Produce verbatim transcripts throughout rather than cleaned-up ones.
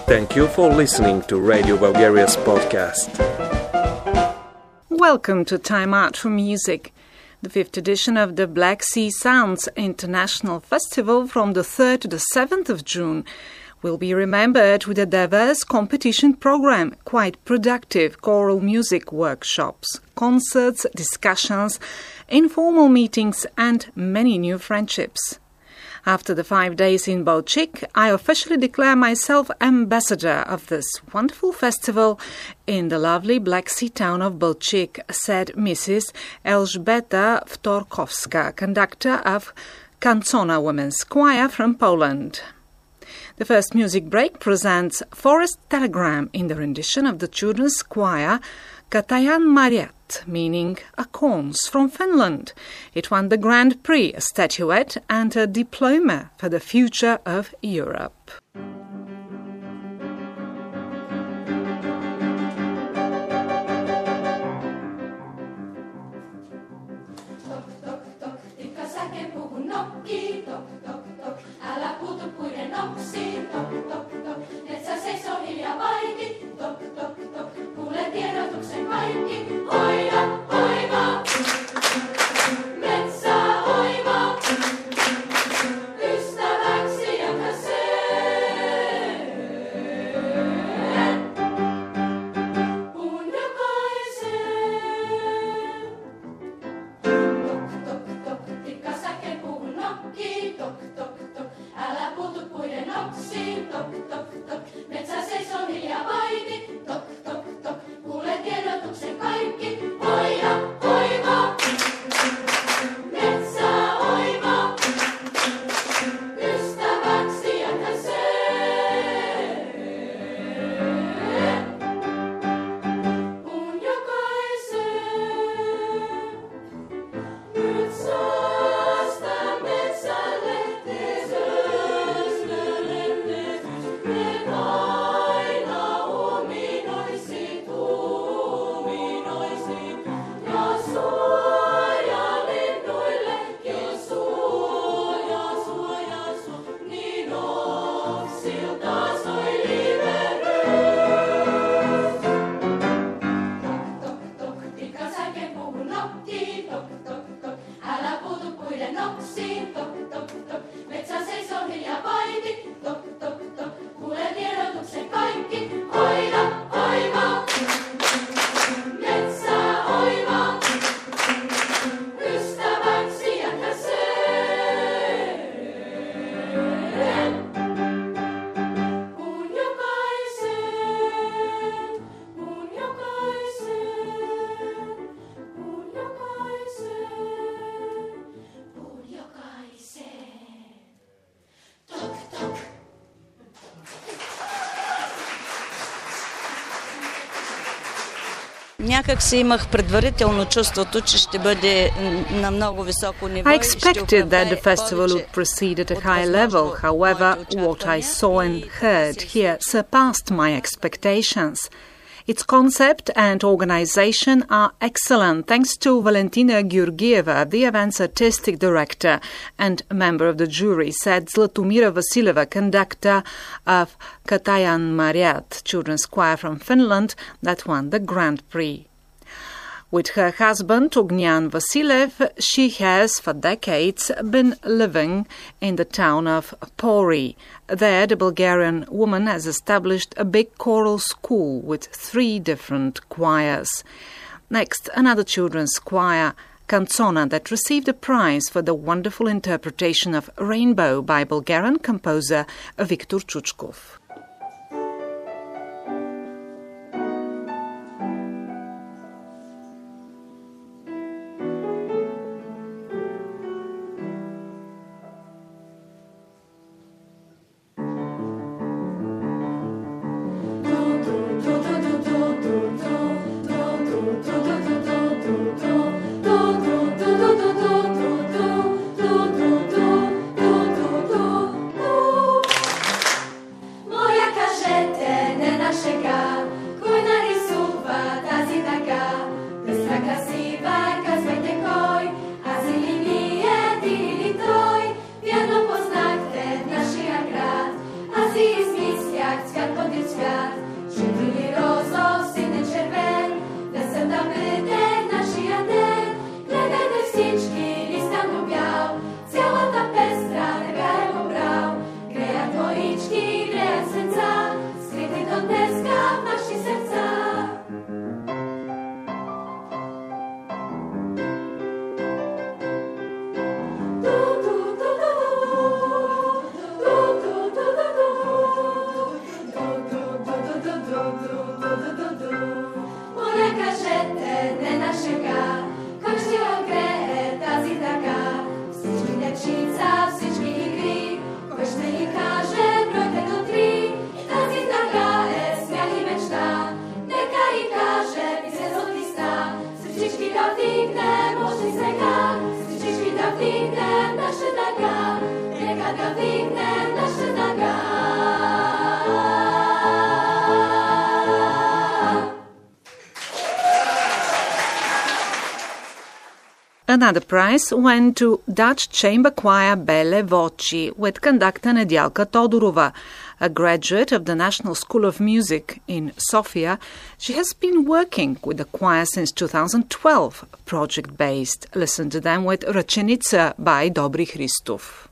Thank you for listening to Radio Bulgaria's podcast. Welcome to Time Out for Music, the fifth edition of the Black Sea Sounds International Festival from the third to the seventh of June will be remembered with a diverse competition program, quite productive choral music workshops, concerts, discussions, informal meetings and many new friendships. After the five days in Balchik, I officially declare myself ambassador of this wonderful festival in the lovely Black Sea town of Balchik, said Missus Elżbieta Wtorkowska, conductor of Kancona Women's Choir from Poland. The first music break presents Forest Telegram in the rendition of the children's choir Katajan Mariat, meaning acorns, from Finland. It won the Grand Prix, a statuette and a diploma for the future of Europe. Някак си имах предварително чувството, че ще бъде на много високо ниво. I expected that the festival would proceed at a high level. However, what I saw and heard here surpassed my expectations. Its concept and organization are excellent, thanks to Valentina Georgieva, the event's artistic director and member of the jury, said Zlatomira Vasileva, conductor of Katajan Mariat, children's choir from Finland, that won the Grand Prix. With her husband, Ognian Vasilev, she has for decades been living in the town of Pori. There, the Bulgarian woman has established a big choral school with three different choirs. Next, another children's choir, Kancona, that received a prize for the wonderful interpretation of Rainbow by Bulgarian composer Viktor Chuchkov. jak powiedz свят, жителі розов, сине червен, несем добрий наші яден, глядайте всічки, ліс там об'яв, ціла та пестра, небе побрав, грея твоїчки, грея серця, скритий до Донецька в наші серця. Another prize went to Dutch chamber choir Belle Voci with conductor Nedialka Todorova. A graduate of the National School of Music in Sofia, she has been working with the choir since two thousand twelve, project-based. Listen to them with Rachenica by Dobry Christov.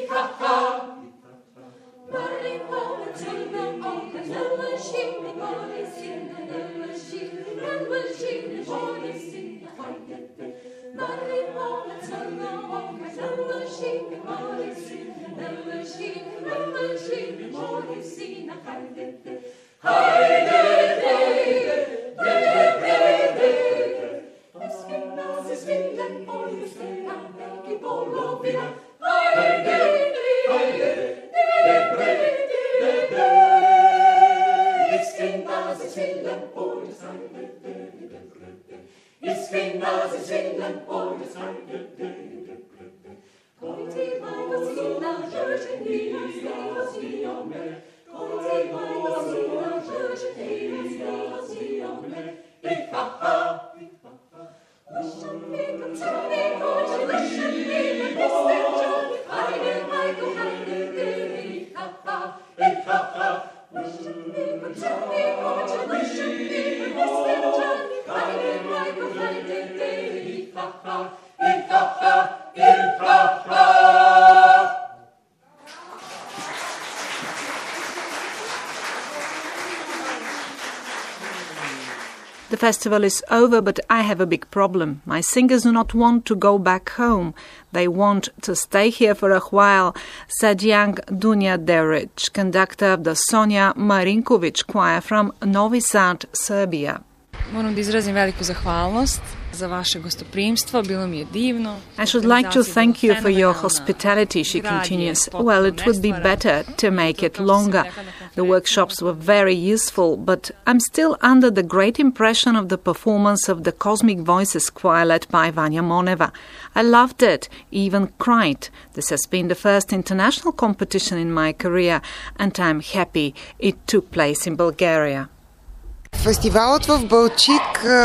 The festival is over, but I have a big problem. My singers do not want to go back home. They want to stay here for a while, said young Dunja Deric, conductor of the Sonja Marinković choir from Novi Sad, Serbia. Moram da izrazim veliku zahvalnost za vaše gostoprimstvo, bilo mi je divno. I should like to thank you for your hospitality, she continues. Well, it would be better to make it longer. The workshops were very useful, but I'm still under the great impression of the performance of the Cosmic Voices choir led by Vanja Moneva. I loved it, even cried. This has been the first international competition in my career, and I'm happy it took place in Bulgaria. Фестивалът в Балчик,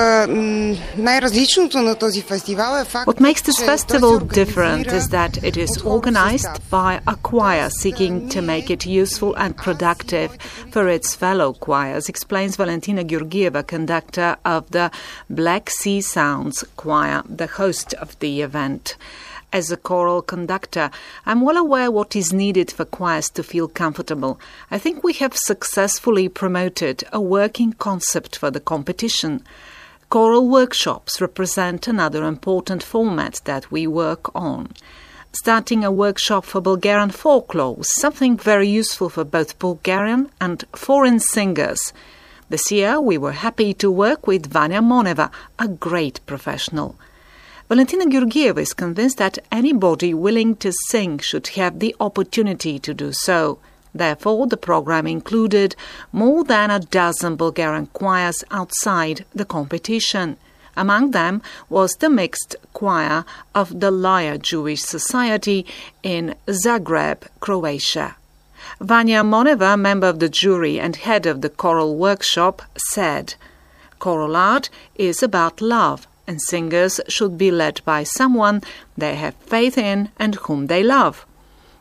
най-различното на този фестивал е факт, What makes this festival different is that it is organized by a choir seeking to make it useful and productive for its fellow choirs, explains Valentina Georgieva, conductor of the Black Sea Sounds Choir, the host of the event. As a choral conductor, I'm well aware what is needed for choirs to feel comfortable. I think we have successfully promoted a working concept for the competition. Choral workshops represent another important format that we work on. Starting a workshop for Bulgarian folklore was something very useful for both Bulgarian and foreign singers. This year we were happy to work with Vanja Moneva, a great professional. Valentina Georgieva is convinced that anybody willing to sing should have the opportunity to do so. Therefore, the program included more than a dozen Bulgarian choirs outside the competition. Among them was the mixed choir of the Lyre Jewish Society in Zagreb, Croatia. Vanja Moneva, member of the jury and head of the choral workshop, said, "Choral art is about love, and singers should be led by someone they have faith in and whom they love.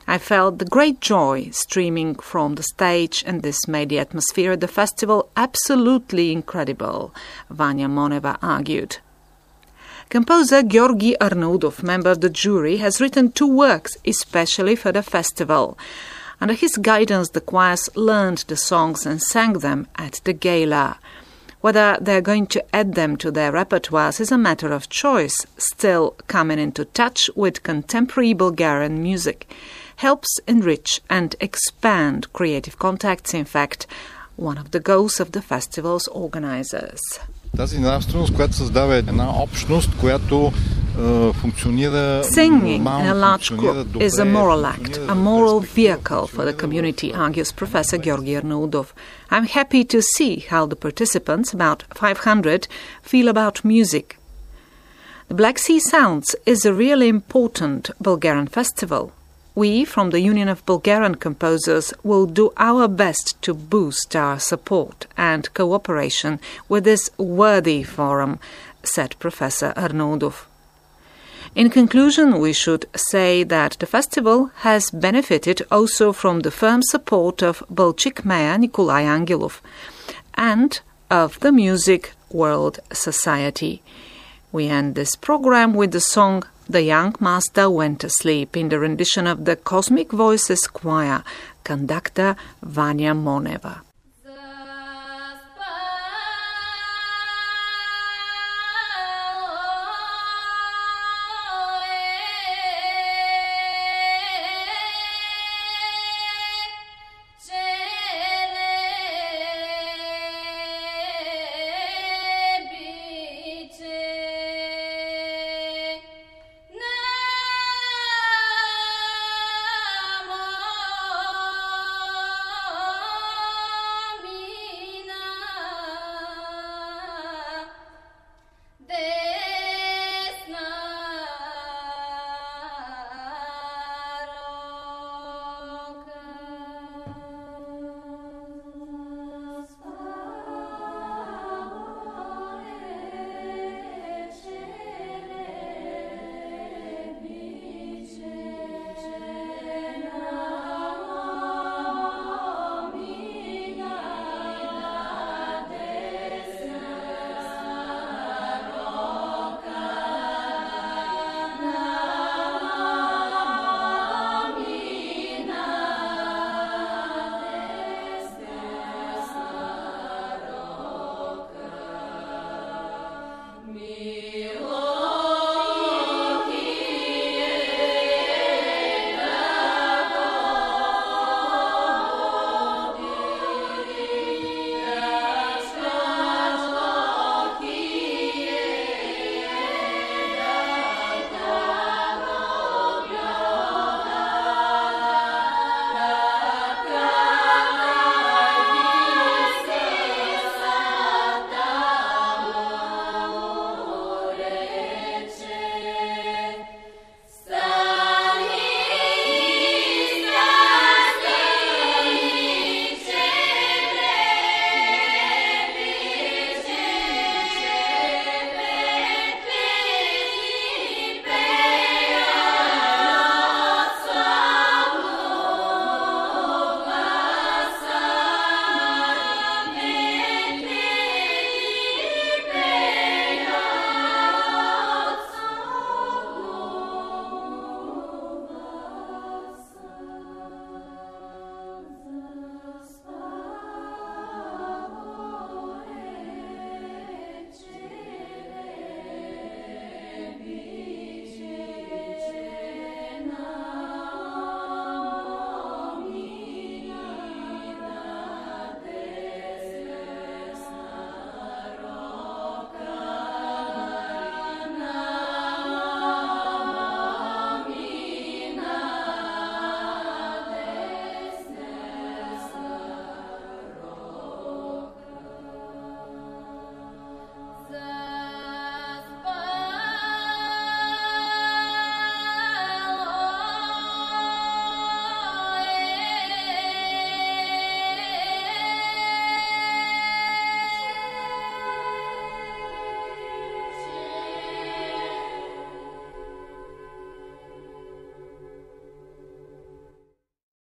I felt the great joy streaming from the stage, and this made the atmosphere at the festival absolutely incredible, Vanya Moneva argued. Composer Georgi Arnaudov, member of the jury, has written two works especially for the festival. Under his guidance, the choirs learned the songs and sang them at the gala. Whether they're going to add them to their repertoires is a matter of choice. Still, coming into touch with contemporary Bulgarian music helps enrich and expand creative contacts, in fact, one of the goals of the festival's organizers. Тази нравственост, която създава една общност, която е, функционира Singing нормално, in a large функционира group добре, is a moral act, a moral vehicle for the функционира community, argues Professor Georgi Arnaudov. I'm happy to see how the participants, about five hundred, feel about music. The Black Sea Sounds is a really important Bulgarian festival. We, from the Union of Bulgarian Composers, will do our best to boost our support and cooperation with this worthy forum, said Professor Arnaudov. In conclusion, we should say that the festival has benefited also from the firm support of Balchik Mayor Nikolai Angelov and of the Music World Society. We end this program with the song The Young Master Went Asleep in the rendition of the Cosmic Voices Choir, conductor Vanya Moneva.